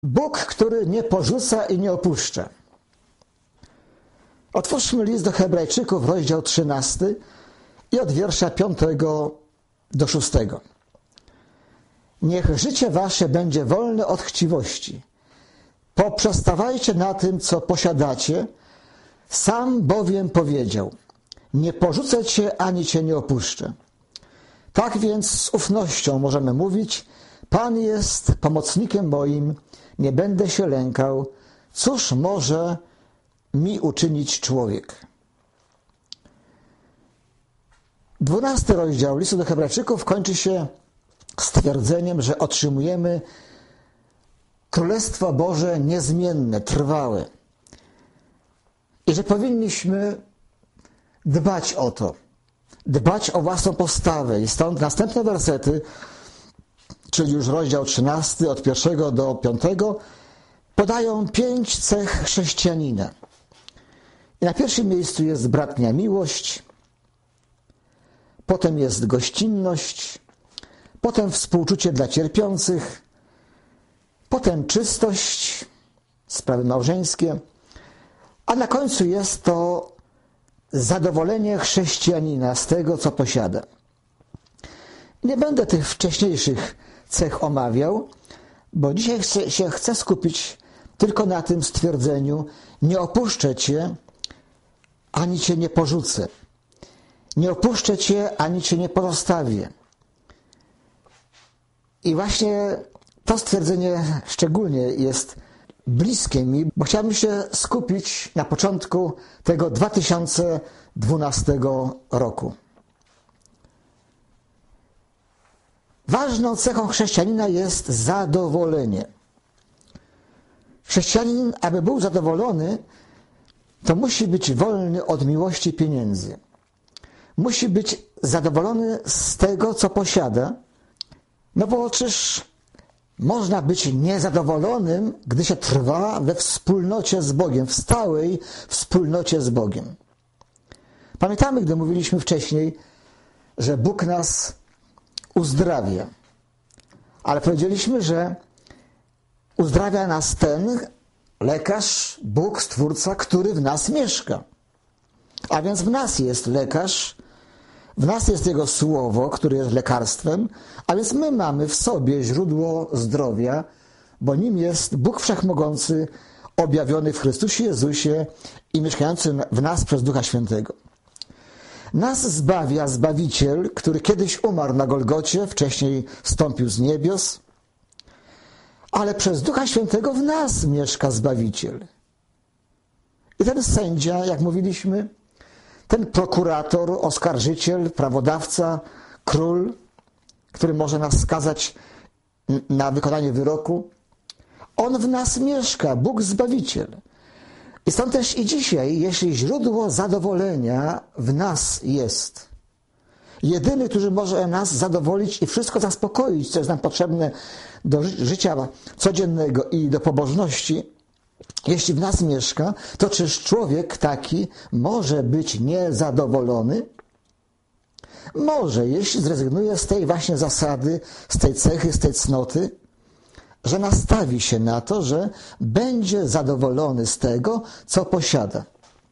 Bóg, który nie porzuca i nie opuszcza. Otwórzmy list do Hebrajczyków, rozdział 13 i od wiersza 5 do 6. Niech życie wasze będzie wolne od chciwości. Poprzestawajcie na tym, co posiadacie. Sam bowiem powiedział: nie porzucę cię, ani cię nie opuszczę. Tak więc z ufnością możemy mówić: Pan jest pomocnikiem moim, nie będę się lękał. Cóż może mi uczynić człowiek? 12 rozdział listu do Hebrajczyków kończy się stwierdzeniem, że otrzymujemy Królestwo Boże niezmienne, trwałe. I że powinniśmy dbać o to, dbać o własną postawę. I stąd następne wersety, czyli już rozdział 13, od 1 do 5, podają 5 cech chrześcijanina. I na pierwszym miejscu jest bratnia miłość, potem jest gościnność, potem współczucie dla cierpiących, potem czystość, sprawy małżeńskie, a na końcu jest to zadowolenie chrześcijanina z tego, co posiada. Nie będę tych wcześniejszych cech omawiał, bo dzisiaj chcę skupić tylko na tym stwierdzeniu: nie opuszczę cię, ani cię nie porzucę. Nie opuszczę cię, ani cię nie pozostawię. I właśnie to stwierdzenie szczególnie jest bliskie mi, bo chciałbym się skupić na początku tego 2012 roku. Ważną cechą chrześcijanina jest zadowolenie. Chrześcijanin, aby był zadowolony, to musi być wolny od miłości pieniędzy. Musi być zadowolony z tego, co posiada, no bo czyż można być niezadowolonym, gdy się trwa we wspólnocie z Bogiem, w stałej wspólnocie z Bogiem. Pamiętamy, gdy mówiliśmy wcześniej, że Bóg nas uzdrawia. Ale powiedzieliśmy, że uzdrawia nas ten lekarz, Bóg, Stwórca, który w nas mieszka. A więc w nas jest lekarz, w nas jest Jego Słowo, które jest lekarstwem, a więc my mamy w sobie źródło zdrowia, bo nim jest Bóg Wszechmogący, objawiony w Chrystusie Jezusie i mieszkający w nas przez Ducha Świętego. Nas zbawia Zbawiciel, który kiedyś umarł na Golgocie, wcześniej zstąpił z niebios, ale przez Ducha Świętego w nas mieszka Zbawiciel. I ten sędzia, jak mówiliśmy, ten prokurator, oskarżyciel, prawodawca, król, który może nas skazać na wykonanie wyroku, on w nas mieszka, Bóg Zbawiciel. I stąd też i dzisiaj, jeśli źródło zadowolenia w nas jest, jedyny, który może nas zadowolić i wszystko zaspokoić, co jest nam potrzebne do życia codziennego i do pobożności, jeśli w nas mieszka, to czyż człowiek taki może być niezadowolony? Może, jeśli zrezygnuje z tej właśnie zasady, z tej cechy, z tej cnoty, że nastawi się na to, że będzie zadowolony z tego, co posiada.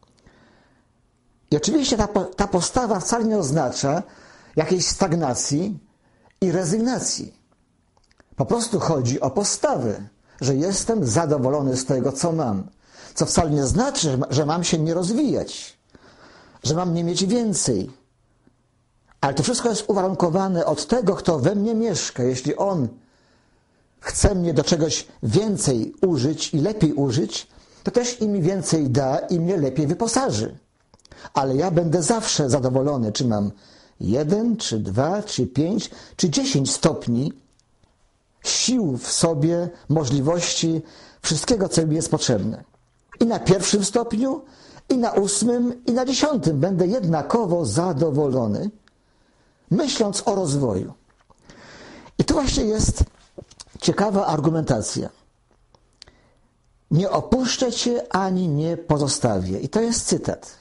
I oczywiście ta postawa wcale nie oznacza jakiejś stagnacji i rezygnacji. Po prostu chodzi o postawę, że jestem zadowolony z tego, co mam. Co wcale nie znaczy, że mam się nie rozwijać, że mam nie mieć więcej. Ale to wszystko jest uwarunkowane od tego, kto we mnie mieszka. Jeśli On chce mnie do czegoś więcej użyć i lepiej użyć, to też im więcej da i mnie lepiej wyposaży. Ale ja będę zawsze zadowolony, czy mam 1, czy 2, czy 5, czy 10 stopni sił w sobie, możliwości, wszystkiego, co mi jest potrzebne. I na 1. stopniu, i na 8, i na 10 będę jednakowo zadowolony, myśląc o rozwoju. I tu właśnie jest ciekawa argumentacja. Nie opuszczę cię, ani nie pozostawię. I to jest cytat.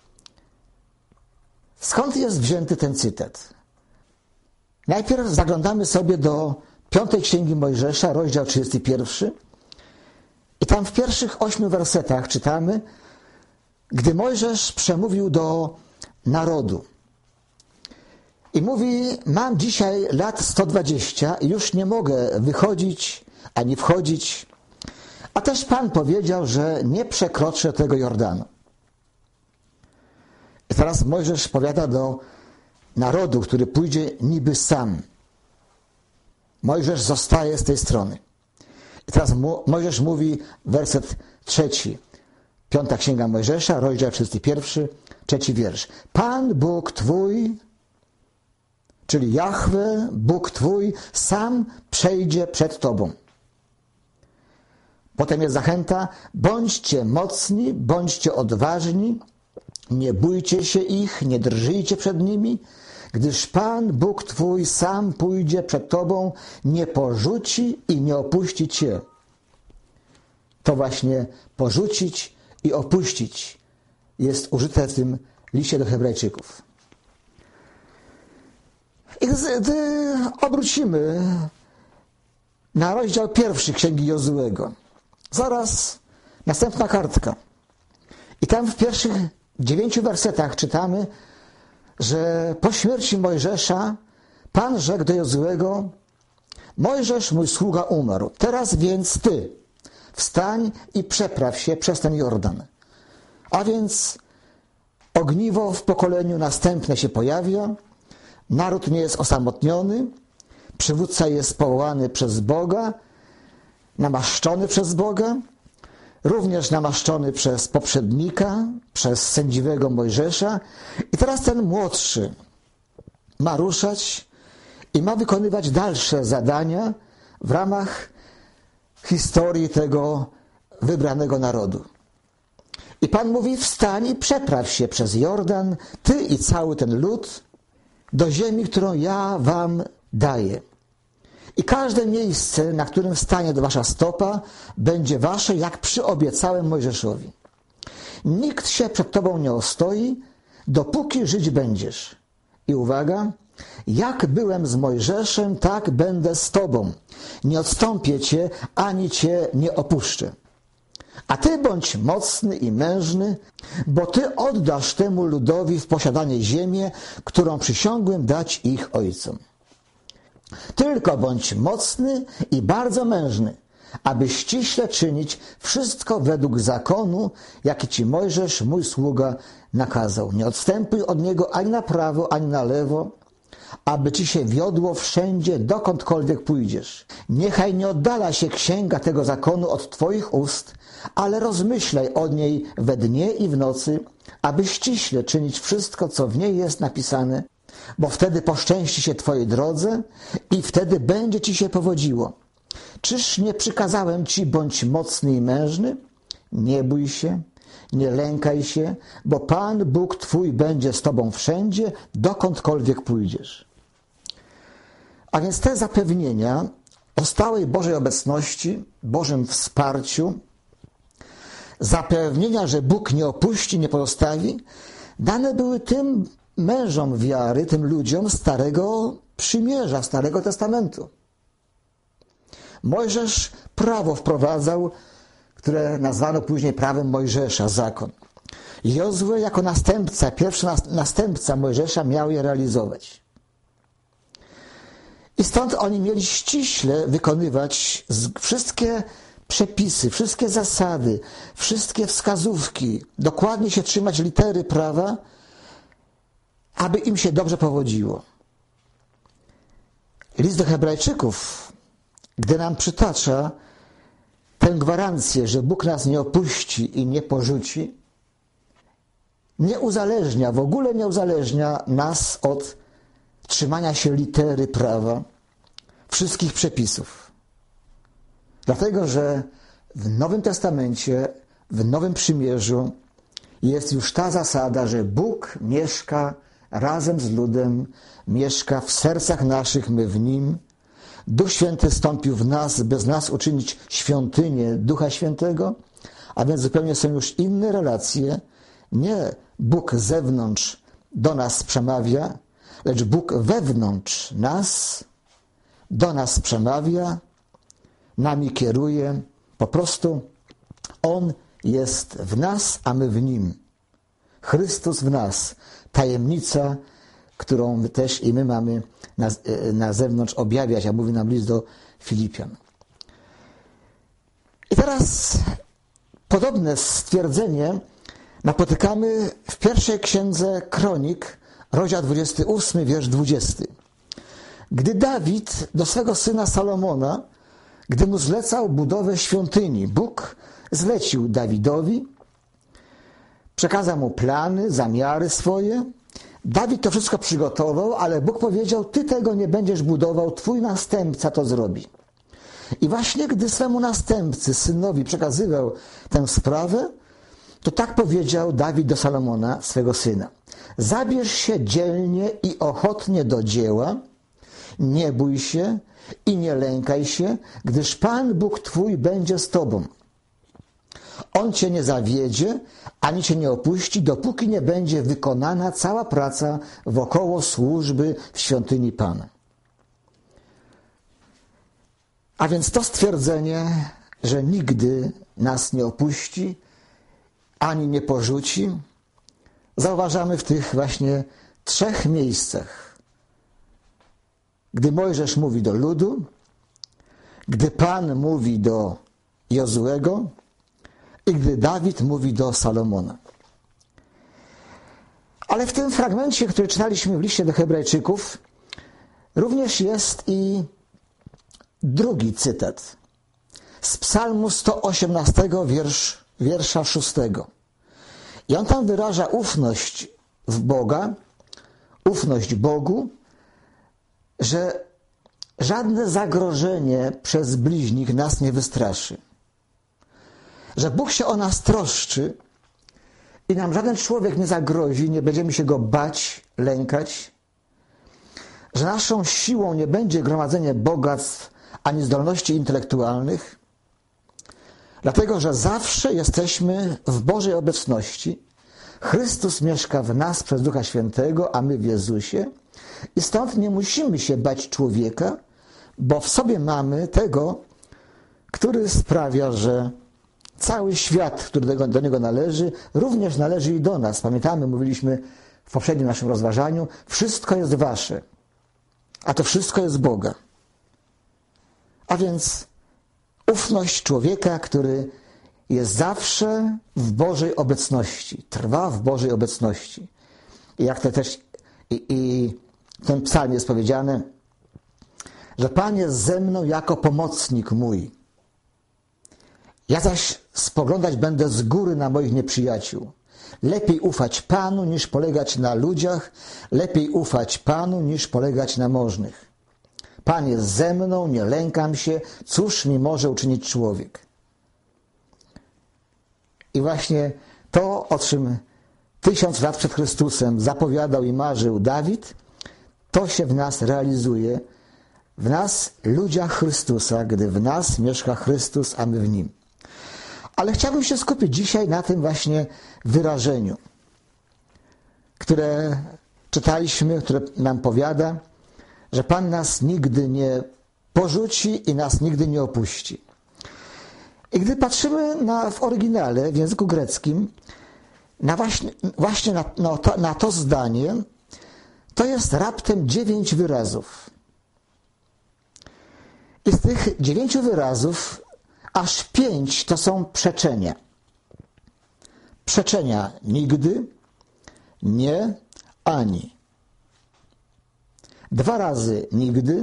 Skąd jest wzięty ten cytat? Najpierw zaglądamy sobie do 5 Księgi Mojżesza, rozdział 31, tam w pierwszych 8 wersetach czytamy, gdy Mojżesz przemówił do narodu i mówi: mam dzisiaj lat 120 i już nie mogę wychodzić ani wchodzić, a też Pan powiedział, że nie przekroczę tego Jordanu. I teraz Mojżesz powiada do narodu, który pójdzie niby sam. Mojżesz zostaje z tej strony. I teraz Mojżesz mówi, werset 3, 5 Księga Mojżesza, rozdział 31, 3 wiersz. Pan Bóg Twój, czyli Jahwe, Bóg Twój, sam przejdzie przed Tobą. Potem jest zachęta, bądźcie mocni, bądźcie odważni, nie bójcie się ich, nie drżyjcie przed nimi, gdyż Pan Bóg Twój sam pójdzie przed Tobą, nie porzuci i nie opuści Cię. To właśnie porzucić i opuścić jest użyte w tym liście do Hebrajczyków. I gdy obrócimy na rozdział 1 Księgi Jozuego, zaraz następna kartka. I tam w pierwszych 9 wersetach czytamy, że po śmierci Mojżesza Pan rzekł do Jozuego: Mojżesz, mój sługa, umarł. Teraz więc ty wstań i przepraw się przez ten Jordan. A więc ogniwo w pokoleniu następne się pojawia, naród nie jest osamotniony, przywódca jest powołany przez Boga, namaszczony przez Boga, również namaszczony przez poprzednika, przez sędziwego Mojżesza. I teraz ten młodszy ma ruszać i ma wykonywać dalsze zadania w ramach historii tego wybranego narodu. I Pan mówi: wstań i przepraw się przez Jordan, ty i cały ten lud, do ziemi, którą ja wam daję. I każde miejsce, na którym stanie wasza stopa, będzie wasze, jak przyobiecałem Mojżeszowi. Nikt się przed tobą nie ostoi, dopóki żyć będziesz. I uwaga, jak byłem z Mojżeszem, tak będę z tobą. Nie odstąpię cię, ani cię nie opuszczę. A ty bądź mocny i mężny, bo ty oddasz temu ludowi w posiadanie ziemię, którą przysiągłem dać ich ojcom. Tylko bądź mocny i bardzo mężny, aby ściśle czynić wszystko według zakonu, jaki ci Mojżesz, mój sługa, nakazał. Nie odstępuj od niego ani na prawo, ani na lewo, aby ci się wiodło wszędzie, dokądkolwiek pójdziesz. Niechaj nie oddala się księga tego zakonu od twoich ust, ale rozmyślaj o niej we dnie i w nocy, aby ściśle czynić wszystko, co w niej jest napisane, bo wtedy poszczęści się twojej drodze i wtedy będzie ci się powodziło. Czyż nie przykazałem ci, bądź mocny i mężny? Nie bój się, nie lękaj się, bo Pan Bóg twój będzie z tobą wszędzie, dokądkolwiek pójdziesz. A więc te zapewnienia o stałej Bożej obecności, Bożym wsparciu, zapewnienia, że Bóg nie opuści, nie pozostawi, dane były tym mężom wiary, tym ludziom Starego Przymierza, Starego Testamentu. Mojżesz prawo wprowadzał, które nazwano później prawem Mojżesza, zakon. Jozue jako następca, pierwszy następca Mojżesza miał je realizować. I stąd oni mieli ściśle wykonywać wszystkie przepisy, wszystkie zasady, wszystkie wskazówki, dokładnie się trzymać litery prawa, aby im się dobrze powodziło. List do Hebrajczyków, gdy nam przytacza tę gwarancję, że Bóg nas nie opuści i nie porzuci, nie uzależnia, w ogóle nie uzależnia nas od trzymania się litery prawa, wszystkich przepisów. Dlatego, że w Nowym Testamencie, w Nowym Przymierzu jest już ta zasada, że Bóg mieszka razem z ludem, mieszka w sercach naszych, my w Nim. Duch Święty wstąpił w nas, by z nas uczynić świątynię Ducha Świętego, a więc zupełnie są już inne relacje. Nie Bóg z zewnątrz do nas przemawia, lecz Bóg wewnątrz nas do nas przemawia, nami kieruje. Po prostu On jest w nas, a my w Nim. Chrystus w nas. Tajemnica, którą też i my mamy na zewnątrz objawiać, a mówi nam list do Filipian. I teraz podobne stwierdzenie napotykamy w pierwszej księdze Kronik, rozdział 28, wiersz 20. Gdy Dawid do swego syna Salomona, gdy mu zlecał budowę świątyni, Bóg zlecił Dawidowi, przekazał mu plany, zamiary swoje. Dawid to wszystko przygotował, ale Bóg powiedział, ty tego nie będziesz budował, twój następca to zrobi. I właśnie gdy swemu następcy, synowi przekazywał tę sprawę, to tak powiedział Dawid do Salomona, swego syna. Zabierz się dzielnie i ochotnie do dzieła, nie bój się i nie lękaj się, gdyż Pan Bóg twój będzie z tobą. On cię nie zawiedzie, ani cię nie opuści, dopóki nie będzie wykonana cała praca wokoło służby w świątyni Pana. A więc to stwierdzenie, że nigdy nas nie opuści, ani nie porzuci, zauważamy w tych właśnie 3 miejscach. Gdy Mojżesz mówi do ludu, gdy Pan mówi do Jozuego i gdy Dawid mówi do Salomona. Ale w tym fragmencie, który czytaliśmy w liście do Hebrajczyków, również jest i drugi cytat z Psalmu 118, wiersza 6. I on tam wyraża ufność w Boga, ufność Bogu, że żadne zagrożenie przez bliźnich nas nie wystraszy. Że Bóg się o nas troszczy i nam żaden człowiek nie zagrozi, nie będziemy się go bać, lękać. Że naszą siłą nie będzie gromadzenie bogactw ani zdolności intelektualnych, dlatego, że zawsze jesteśmy w Bożej obecności. Chrystus mieszka w nas przez Ducha Świętego, a my w Jezusie. I stąd nie musimy się bać człowieka, bo w sobie mamy tego, który sprawia, że cały świat, który do niego należy, również należy i do nas. Pamiętamy, mówiliśmy w poprzednim naszym rozważaniu, wszystko jest wasze, a to wszystko jest Boga. A więc ufność człowieka, który jest zawsze w Bożej obecności, trwa w Bożej obecności. I jak to też i w tym psalmie jest powiedziane, że Pan jest ze mną jako pomocnik mój. Ja zaś spoglądać będę z góry na moich nieprzyjaciół. Lepiej ufać Panu niż polegać na ludziach, lepiej ufać Panu niż polegać na możnych. Pan jest ze mną, nie lękam się, cóż mi może uczynić człowiek? I właśnie to, o czym 1000 lat przed Chrystusem zapowiadał i marzył Dawid, to się w nas realizuje, w nas, ludziach Chrystusa, gdy w nas mieszka Chrystus, a my w Nim. Ale chciałbym się skupić dzisiaj na tym właśnie wyrażeniu, które czytaliśmy, które nam powiada, że Pan nas nigdy nie porzuci i nas nigdy nie opuści. I gdy patrzymy w oryginale, w języku greckim, na to zdanie, to jest raptem 9 wyrazów. I z tych 9 wyrazów aż 5 to są przeczenia. Przeczenia nigdy, nie, ani. 2 razy nigdy,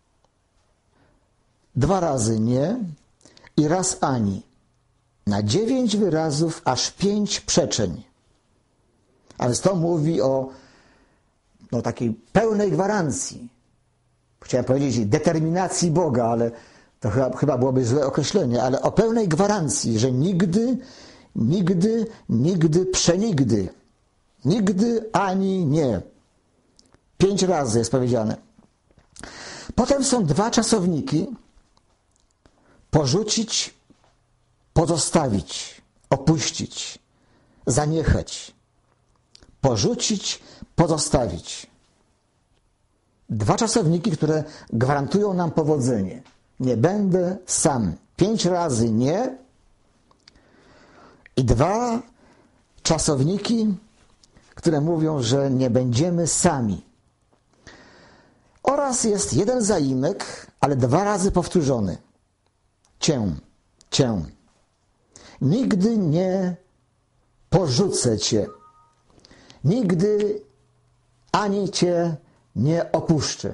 2 razy nie i raz ani. Na 9 wyrazów aż 5 przeczeń. A więc to mówi o takiej pełnej gwarancji. Chciałem powiedzieć determinacji Boga, ale to chyba byłoby złe określenie, ale o pełnej gwarancji, że nigdy, nigdy, nigdy, przenigdy. Nigdy ani nie. 5 razy jest powiedziane. Potem są 2 czasowniki. Porzucić, pozostawić, opuścić, zaniechać. Porzucić, pozostawić. 2 czasowniki, które gwarantują nam powodzenie. Nie będę sam. 5 razy nie I dwa czasowniki, które mówią, że nie będziemy sami. Oraz jest jeden zaimek, ale dwa razy powtórzony. Cię. Nigdy nie porzucę Cię. Nigdy ani Cię nie opuszczę.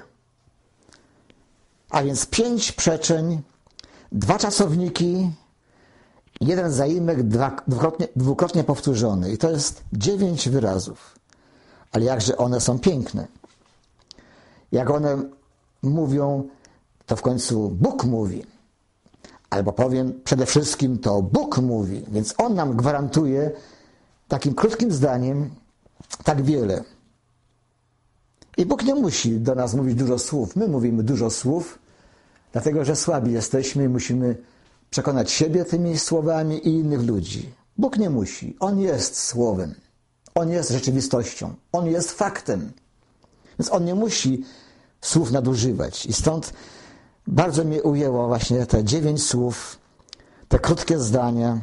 A więc 5 przeczeń, 2 czasowniki, jeden zaimek dwukrotnie powtórzony. I to jest 9 wyrazów. Ale jakże one są piękne. Jak one mówią, to w końcu Bóg mówi. Albo powiem, przede wszystkim to Bóg mówi. Więc On nam gwarantuje takim krótkim zdaniem tak wiele. I Bóg nie musi do nas mówić dużo słów. My mówimy dużo słów, dlatego że słabi jesteśmy i musimy przekonać siebie tymi słowami i innych ludzi. Bóg nie musi. On jest słowem. On jest rzeczywistością. On jest faktem. Więc On nie musi słów nadużywać. I stąd bardzo mnie ujęło właśnie te 9 słów, te krótkie zdania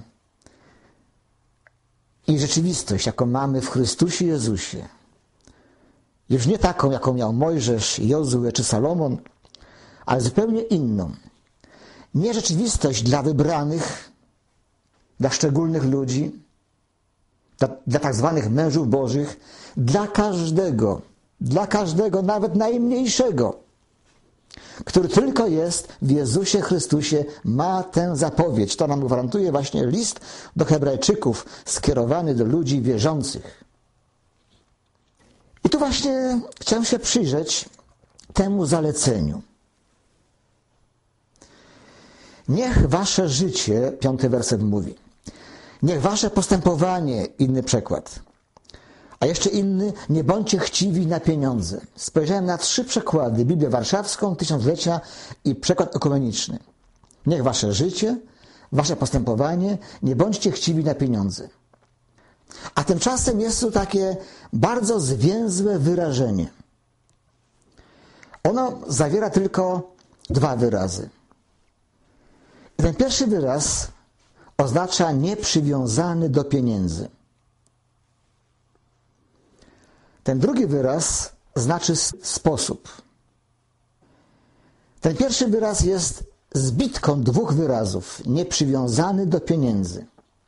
i rzeczywistość, jaką mamy w Chrystusie Jezusie. Już nie taką, jaką miał Mojżesz, Jozue czy Salomon, ale zupełnie inną. Nie rzeczywistość dla wybranych, dla szczególnych ludzi, dla tak zwanych mężów bożych, dla każdego, nawet najmniejszego, który tylko jest w Jezusie Chrystusie, ma tę zapowiedź. To nam gwarantuje właśnie list do Hebrajczyków skierowany do ludzi wierzących. I tu właśnie chciałem się przyjrzeć temu zaleceniu. Niech wasze życie, 5 werset mówi, niech wasze postępowanie, inny przekład, a jeszcze inny, nie bądźcie chciwi na pieniądze. Spojrzałem na 3 przekłady, Biblię Warszawską, Tysiąclecia i przekład ekumeniczny. Niech wasze życie, wasze postępowanie, nie bądźcie chciwi na pieniądze. A tymczasem jest tu takie bardzo zwięzłe wyrażenie. Ono zawiera tylko 2 wyrazy. I ten pierwszy wyraz oznacza nieprzywiązany do pieniędzy. Ten drugi wyraz znaczy sposób. Ten pierwszy wyraz jest zbitką 2 wyrazów. Nieprzywiązany do pieniędzy.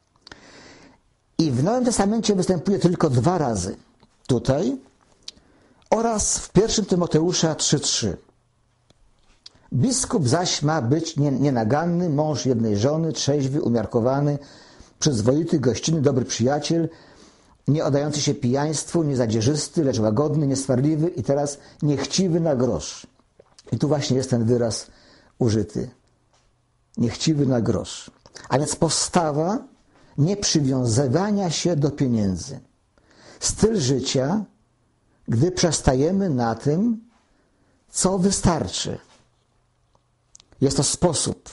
I w Nowym Testamencie występuje tylko 2 razy. Tutaj oraz w 1 Tymoteusza 3:3. Biskup zaś ma być nienaganny, mąż jednej żony, trzeźwy, umiarkowany, przyzwoity, gościnny, dobry przyjaciel, nie oddający się pijaństwu, nie zadzierzysty, lecz łagodny, nieswarliwy i teraz niechciwy na grosz. I tu właśnie jest ten wyraz użyty. Niechciwy na grosz. A więc postawa nieprzywiązywania się do pieniędzy. Styl życia, gdy przestajemy na tym, co wystarczy. Jest to sposób.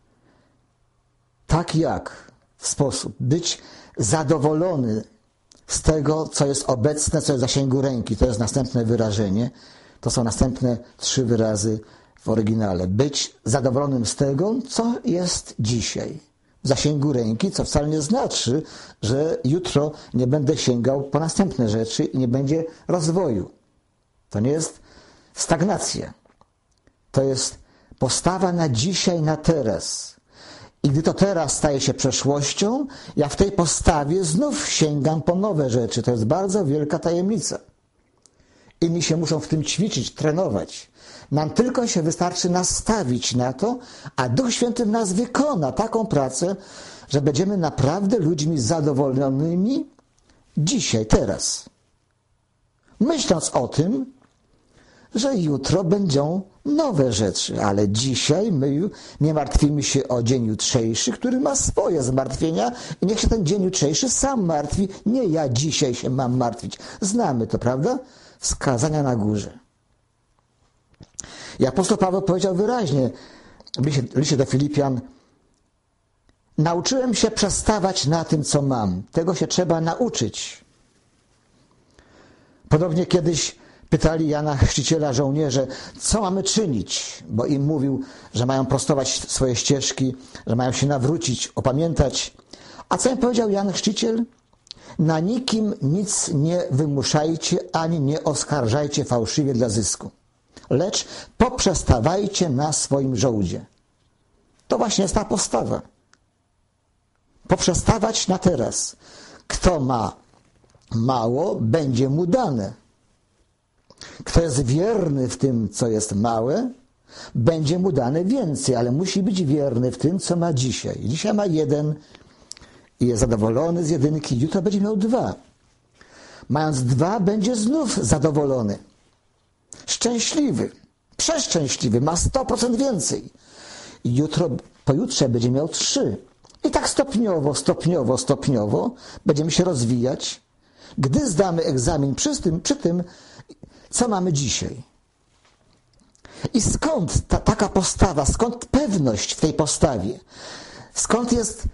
Tak jak sposób być zadowolony z tego, co jest obecne, co jest w zasięgu ręki. To jest następne wyrażenie. To są następne 3 wyrazy w oryginale. Być zadowolonym z tego, co jest dzisiaj w zasięgu ręki, co wcale nie znaczy, że jutro nie będę sięgał po następne rzeczy i nie będzie rozwoju. To nie jest stagnacja. To jest postawa na dzisiaj, na teraz. I gdy to teraz staje się przeszłością, ja w tej postawie znów sięgam po nowe rzeczy. To jest bardzo wielka tajemnica. Inni się muszą w tym ćwiczyć, trenować. Nam tylko się wystarczy nastawić na to, a Duch Święty w nas wykona taką pracę, że będziemy naprawdę ludźmi zadowolonymi dzisiaj, teraz. Myśląc o tym, że jutro będą nowe rzeczy, ale dzisiaj my nie martwimy się o dzień jutrzejszy, który ma swoje zmartwienia i niech się ten dzień jutrzejszy sam martwi, nie ja dzisiaj się mam martwić. Znamy to, prawda? Skazania na górze. I apostoł Paweł powiedział wyraźnie w liście do Filipian: nauczyłem się przestawać na tym, co mam. Tego się trzeba nauczyć. Podobnie kiedyś pytali Jana Chrzciciela żołnierze, co mamy czynić, bo im mówił, że mają prostować swoje ścieżki, że mają się nawrócić, opamiętać. A co im powiedział Jan Chrzciciel? Na nikim nic nie wymuszajcie, ani nie oskarżajcie fałszywie dla zysku, lecz poprzestawajcie na swoim żołdzie. To właśnie jest ta postawa. Poprzestawać na teraz. Kto ma mało, będzie mu dane. Kto jest wierny w tym, co jest małe, będzie mu dane więcej, ale musi być wierny w tym, co ma dzisiaj. Dzisiaj ma 1 i jest zadowolony z 1, jutro będzie miał 2. Mając 2, będzie znów zadowolony. Szczęśliwy, przeszczęśliwy, ma 100% więcej. I jutro, pojutrze będzie miał 3. I tak stopniowo będziemy się rozwijać, gdy zdamy egzamin przy tym, co mamy dzisiaj. I skąd taka postawa, skąd pewność w tej postawie? Skąd jest?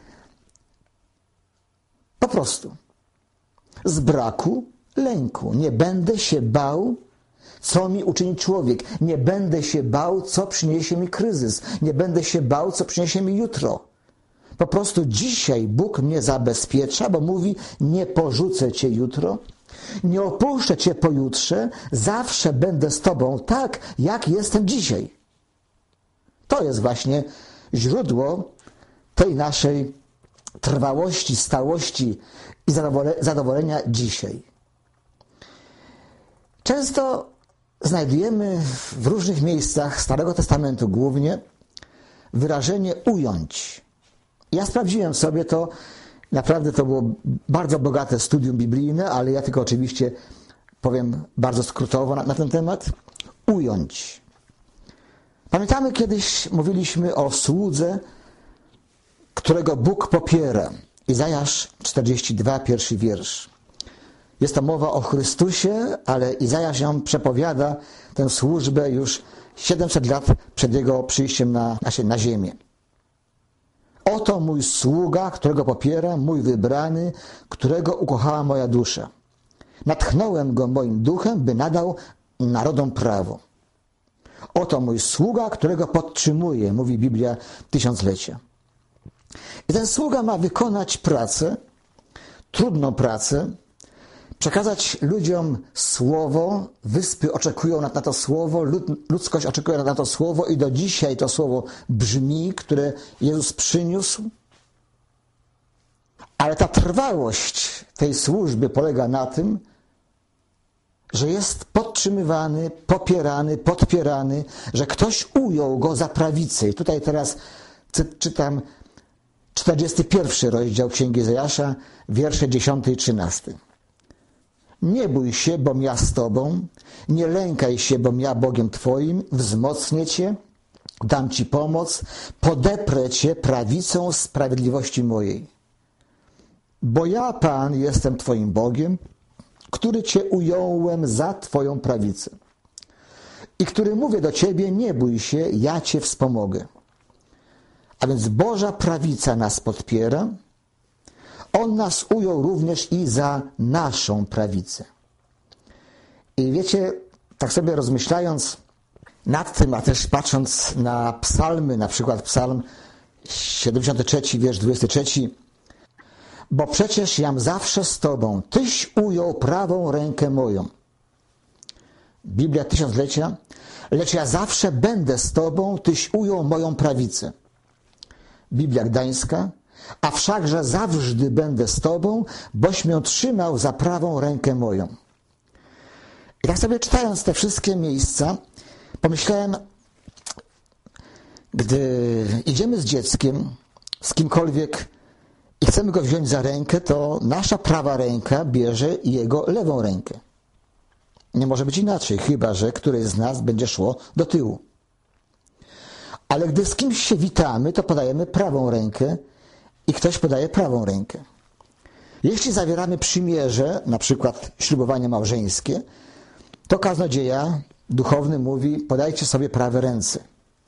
Po prostu z braku lęku. Nie będę się bał, co mi uczyni człowiek. Nie będę się bał, co przyniesie mi kryzys. Nie będę się bał, co przyniesie mi jutro. Po prostu dzisiaj Bóg mnie zabezpiecza, bo mówi, nie porzucę Cię jutro, nie opuszczę Cię pojutrze, zawsze będę z Tobą tak, jak jestem dzisiaj. To jest właśnie źródło tej naszej trwałości, stałości i zadowolenia dzisiaj. Często znajdujemy w różnych miejscach Starego Testamentu głównie wyrażenie ująć. Ja sprawdziłem sobie to, naprawdę to było bardzo bogate studium biblijne, ale ja tylko oczywiście powiem bardzo skrótowo na ten temat. Ująć. Pamiętamy, kiedyś mówiliśmy o słudze, którego Bóg popiera. Izajasz 42, pierwszy wiersz. Jest to mowa o Chrystusie, ale Izajasz ją przepowiada, tę służbę już 700 lat przed Jego przyjściem na ziemię. Oto mój sługa, którego popiera, mój wybrany, którego ukochała moja dusza. Natchnąłem go moim duchem, by nadał narodom prawo. Oto mój sługa, którego podtrzymuje, mówi Biblia tysiąclecia. I ten sługa ma wykonać pracę, trudną pracę, przekazać ludziom słowo, wyspy oczekują na to słowo, ludzkość oczekuje na to słowo i do dzisiaj to słowo brzmi, które Jezus przyniósł. Ale ta trwałość tej służby polega na tym, że jest podtrzymywany, popierany, podpierany, że ktoś ujął go za prawicę. I tutaj teraz czytam 41 rozdział Księgi Izajasza, wiersze 10 i 13. Nie bój się, bom ja z Tobą, nie lękaj się, bom ja Bogiem Twoim, wzmocnię Cię, dam Ci pomoc, podeprę Cię prawicą sprawiedliwości mojej. Bo ja, Pan, jestem Twoim Bogiem, który Cię ująłem za Twoją prawicę i który mówię do Ciebie, nie bój się, ja Cię wspomogę. A więc Boża prawica nas podpiera, On nas ujął również i za naszą prawicę. I wiecie, tak sobie rozmyślając nad tym, a też patrząc na psalmy, na przykład psalm 73, wiersz 23, bo przecież jam zawsze z Tobą, Tyś ujął prawą rękę moją. Biblia tysiąclecia, lecz ja zawsze będę z Tobą, Tyś ujął moją prawicę. Biblia Gdańska, a wszakże zawsze będę z Tobą, boś mię trzymał za prawą rękę moją. I tak sobie czytając te wszystkie miejsca, pomyślałem, gdy idziemy z dzieckiem, z kimkolwiek i chcemy go wziąć za rękę, to nasza prawa ręka bierze jego lewą rękę. Nie może być inaczej, chyba że któreś z nas będzie szło do tyłu. Ale gdy z kimś się witamy, to podajemy prawą rękę i ktoś podaje prawą rękę. Jeśli zawieramy przymierze, na przykład ślubowanie małżeńskie, to kaznodzieja duchowny mówi, podajcie sobie prawe ręce.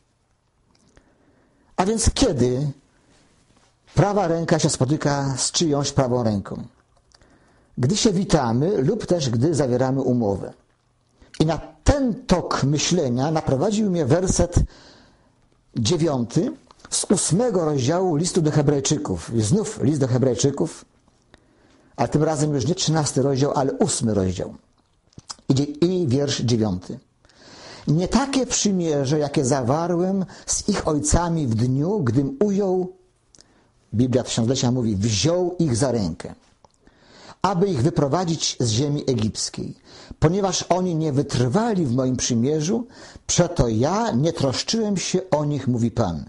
A więc kiedy prawa ręka się spotyka z czyjąś prawą ręką? Gdy się witamy lub też gdy zawieramy umowę. I na ten tok myślenia naprowadził mnie werset 9 z 8 rozdziału listu do Hebrajczyków. Znów list do Hebrajczyków, ale tym razem już nie 13 rozdział, ale 8 rozdział. I wiersz 9. Nie takie przymierze, jakie zawarłem z ich ojcami w dniu, gdym ujął, Biblia Tysiąclecia mówi, wziął ich za rękę, aby ich wyprowadzić z ziemi egipskiej. Ponieważ oni nie wytrwali w moim przymierzu, przeto ja nie troszczyłem się o nich, mówi Pan.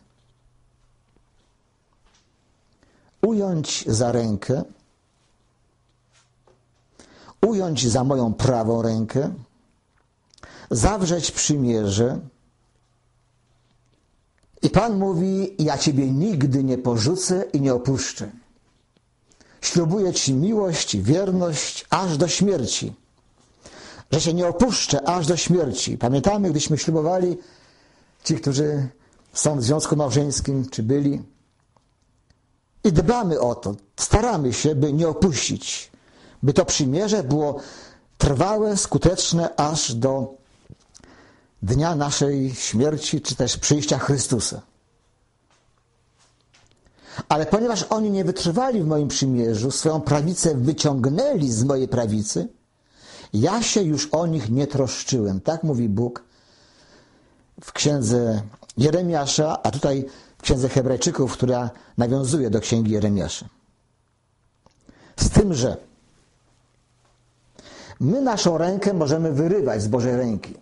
Ująć za rękę, ująć za moją prawą rękę, zawrzeć przymierze. I Pan mówi, ja Ciebie nigdy nie porzucę i nie opuszczę. Ślubuję Ci miłość, wierność aż do śmierci. Że się nie opuszczę aż do śmierci. Pamiętamy, gdyśmy ślubowali, ci, którzy są w związku małżeńskim, czy byli. I dbamy o to, staramy się, by nie opuścić. By to przymierze było trwałe, skuteczne aż do dnia naszej śmierci, czy też przyjścia Chrystusa. Ale ponieważ oni nie wytrwali w moim przymierzu, swoją prawicę wyciągnęli z mojej prawicy, ja się już o nich nie troszczyłem. Tak mówi Bóg w księdze Jeremiasza, a tutaj w księdze Hebrajczyków, która nawiązuje do księgi Jeremiasza. Z tym, że my naszą rękę możemy wyrywać z Bożej ręki.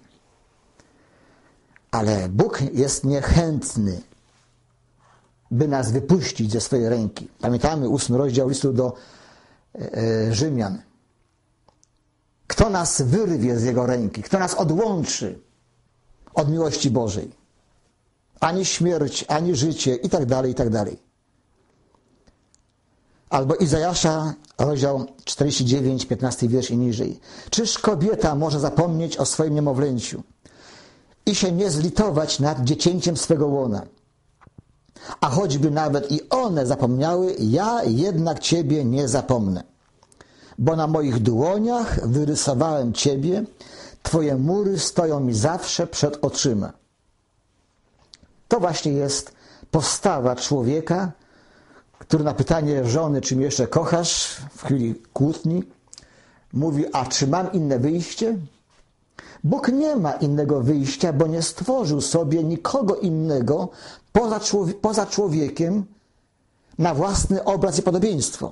Ale Bóg jest niechętny, by nas wypuścić ze swojej ręki. Pamiętamy 8 rozdział listu do Rzymian. Kto nas wyrwie z Jego ręki? Kto nas odłączy od miłości Bożej? Ani śmierć, ani życie i tak dalej, i tak dalej. Albo Izajasza, rozdział 49, 15 wiersz i niżej. Czyż kobieta może zapomnieć o swoim niemowlęciu i się nie zlitować nad dziecięciem swego łona? A choćby nawet i one zapomniały, ja jednak Ciebie nie zapomnę. Bo na moich dłoniach wyrysowałem Ciebie, Twoje mury stoją mi zawsze przed oczyma. To właśnie jest postawa człowieka, który na pytanie żony, czy mnie jeszcze kochasz, w chwili kłótni, mówi, a czy mam inne wyjście? Bóg nie ma innego wyjścia, bo nie stworzył sobie nikogo innego poza człowiekiem na własny obraz i podobieństwo.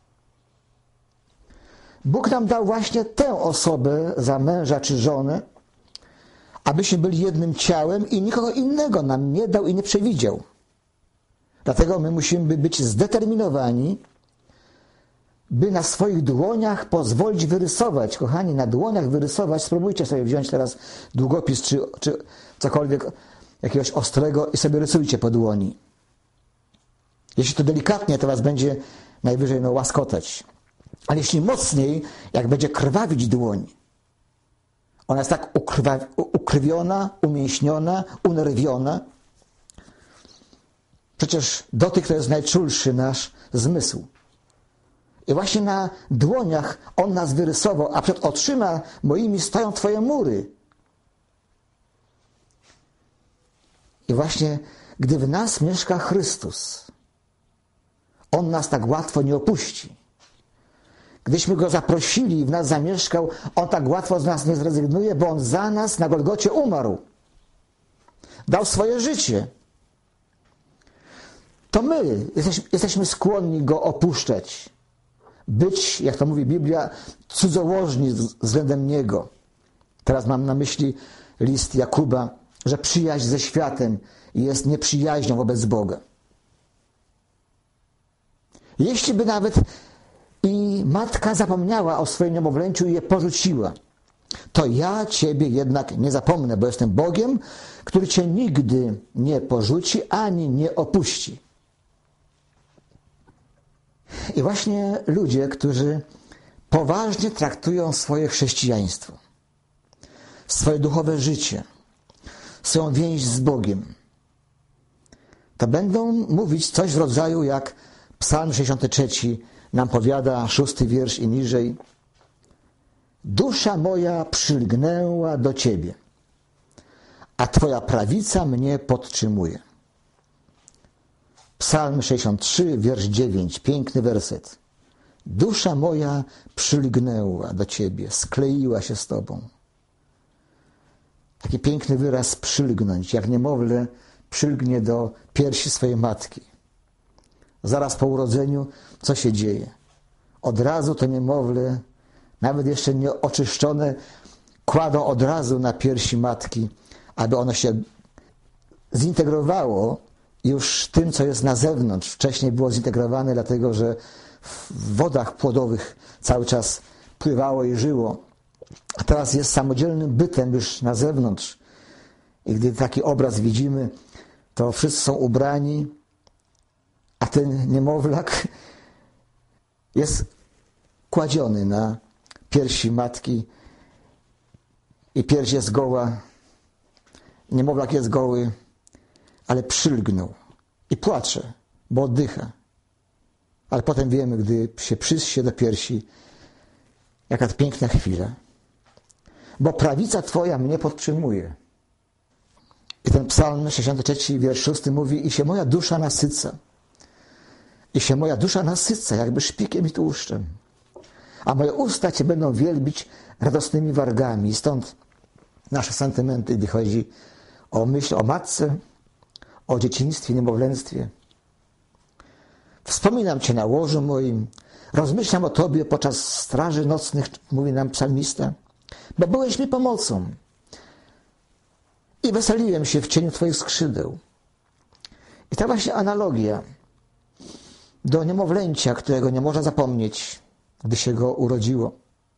Bóg nam dał właśnie tę osobę za męża czy żonę, abyśmy byli jednym ciałem i nikogo innego nam nie dał i nie przewidział. Dlatego my musimy być zdeterminowani, by na swoich dłoniach pozwolić wyrysować. Kochani, na dłoniach wyrysować, spróbujcie sobie wziąć teraz długopis czy cokolwiek jakiegoś ostrego i sobie rysujcie po dłoni. Jeśli to delikatnie, to was będzie najwyżej łaskotać. Ale jeśli mocniej, jak będzie krwawić dłoń, ona jest tak ukrwiona, umięśniona, unerwiona. Przecież dotyk to jest najczulszy nasz zmysł. I właśnie na dłoniach On nas wyrysował, a przed oczyma moimi stoją Twoje mury. I właśnie gdy w nas mieszka Chrystus, On nas tak łatwo nie opuści. Gdyśmy Go zaprosili i w nas zamieszkał, On tak łatwo z nas nie zrezygnuje, bo On za nas na Golgocie umarł. Dał swoje życie. To my jesteśmy skłonni Go opuszczać. Być, jak to mówi Biblia, cudzołożni względem Niego. Teraz mam na myśli list Jakuba, że przyjaźń ze światem jest nieprzyjaźnią wobec Boga. Jeśli by nawet i matka zapomniała o swoim niemowlęciu i je porzuciła, to ja Ciebie jednak nie zapomnę, bo jestem Bogiem, który Cię nigdy nie porzuci ani nie opuści. I właśnie ludzie, którzy poważnie traktują swoje chrześcijaństwo, swoje duchowe życie, swoją więź z Bogiem, to będą mówić coś w rodzaju jak Psalm 63 nam powiada, 6 wiersz i niżej. Dusza moja przylgnęła do Ciebie, a Twoja prawica mnie podtrzymuje. Psalm 63, wiersz 9, piękny werset. Dusza moja przylgnęła do Ciebie, skleiła się z Tobą. Taki piękny wyraz przylgnąć, jak niemowlę przylgnie do piersi swojej matki. Zaraz po urodzeniu co się dzieje? Od razu to niemowlę, nawet jeszcze nie oczyszczone, kładą od razu na piersi matki, aby ono się zintegrowało już tym, co jest na zewnątrz. Wcześniej było zintegrowane, dlatego że w wodach płodowych cały czas pływało i żyło. A teraz jest samodzielnym bytem już na zewnątrz. I gdy taki obraz widzimy, to wszyscy są ubrani, a ten niemowlak jest kładziony na piersi matki i pierś jest goła, niemowlak jest goły, ale przylgnął i płacze, bo oddycha. Ale potem wiemy, gdy się przyśle się do piersi, jaka to piękna chwila. Bo prawica Twoja mnie podtrzymuje. I ten psalm 63, wiersz 6 mówi: i się moja dusza nasyca. I się moja dusza nasyca, jakby szpikiem i tłuszczem. A moje usta Cię będą wielbić radosnymi wargami. I stąd nasze sentymenty, gdy chodzi o myśl o matce, o dzieciństwie, niemowlęctwie. Wspominam Cię na łożu moim, rozmyślam o Tobie podczas straży nocnych, mówi nam psalmista, bo byłeś mi pomocą i weseliłem się w cieniu Twoich skrzydeł. I ta właśnie analogia do niemowlęcia, którego nie można zapomnieć, gdy się go urodziło.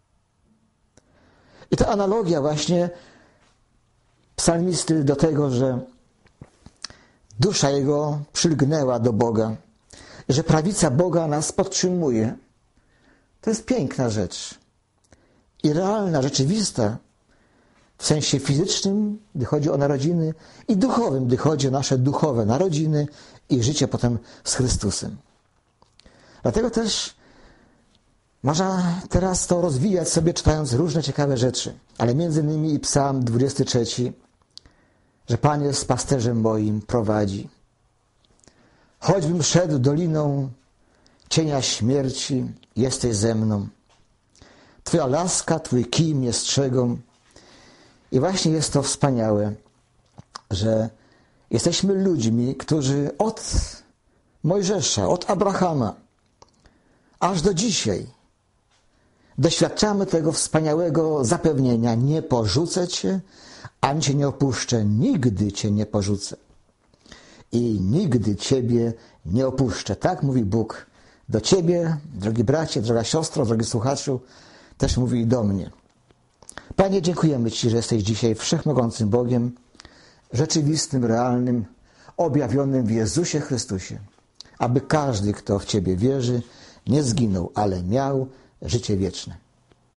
I ta analogia właśnie psalmisty do tego, że dusza jego przylgnęła do Boga, że prawica Boga nas podtrzymuje. To jest piękna rzecz. I realna, rzeczywista, w sensie fizycznym, gdy chodzi o narodziny, i duchowym, gdy chodzi o nasze duchowe narodziny i życie potem z Chrystusem. Dlatego też można teraz to rozwijać sobie, czytając różne ciekawe rzeczy. Ale między innymi i Psalm 23, że Pan jest pasterzem moim, prowadzi. Choćbym szedł doliną cienia śmierci, jesteś ze mną. Twoja laska, Twój kij mnie strzegą. I właśnie jest to wspaniałe, że jesteśmy ludźmi, którzy od Mojżesza, od Abrahama, aż do dzisiaj doświadczamy tego wspaniałego zapewnienia: nie porzucę Cię, ani Cię nie opuszczę, nigdy Cię nie porzucę i nigdy Ciebie nie opuszczę. Tak mówi Bóg do Ciebie, drogi bracie, droga siostro, drogi słuchaczu, też mówi i do mnie. Panie, dziękujemy Ci, że jesteś dzisiaj wszechmogącym Bogiem, rzeczywistym, realnym, objawionym w Jezusie Chrystusie, aby każdy, kto w Ciebie wierzy, nie zginął, ale miał życie wieczne.